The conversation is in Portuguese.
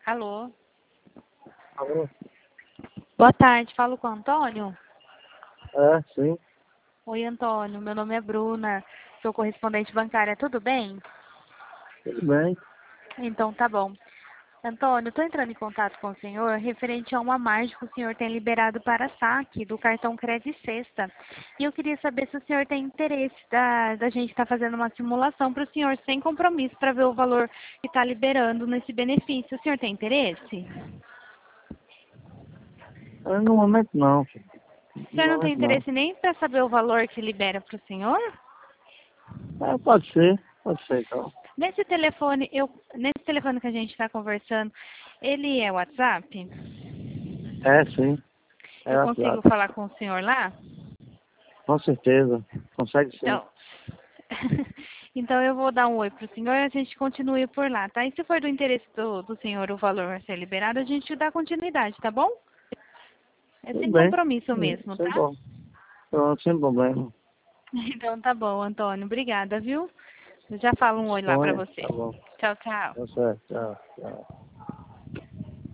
Alô? Alô? Boa tarde, falo com o Antônio? É, sim. Oi, Antônio, meu nome é Bruna, sou correspondente bancária, tudo bem? Tudo bem. Então tá bom. Antônio, estou entrando em contato com o senhor referente a uma margem que o senhor tem liberado para saque do cartão Cred Sexta. E eu queria saber se o senhor tem interesse da gente estar fazendo uma simulação para o senhor sem compromisso para ver o valor que está liberando nesse benefício. O senhor tem interesse? No momento não, filho. O No senhor não tem momento não. interesse nem para saber o valor que libera para o senhor? Pode ser então. Nesse telefone que a gente está conversando, ele é WhatsApp? É, sim. É Eu consigo WhatsApp. falar com o senhor lá? Com certeza. Consegue sim. Então, então eu vou dar um oi para o senhor e a gente continue por lá, tá? E se for do interesse do senhor o valor a ser liberado, a gente dá continuidade, tá bom? É Tudo sem bem. compromisso mesmo, Sem tá? bom. Pronto, sem problema. Então tá bom, Antônio. Obrigada, viu? Eu já falo um oi lá para Sonha. você. Tá bom. Tchau, tchau. Tá certo. Tchau. Tchau.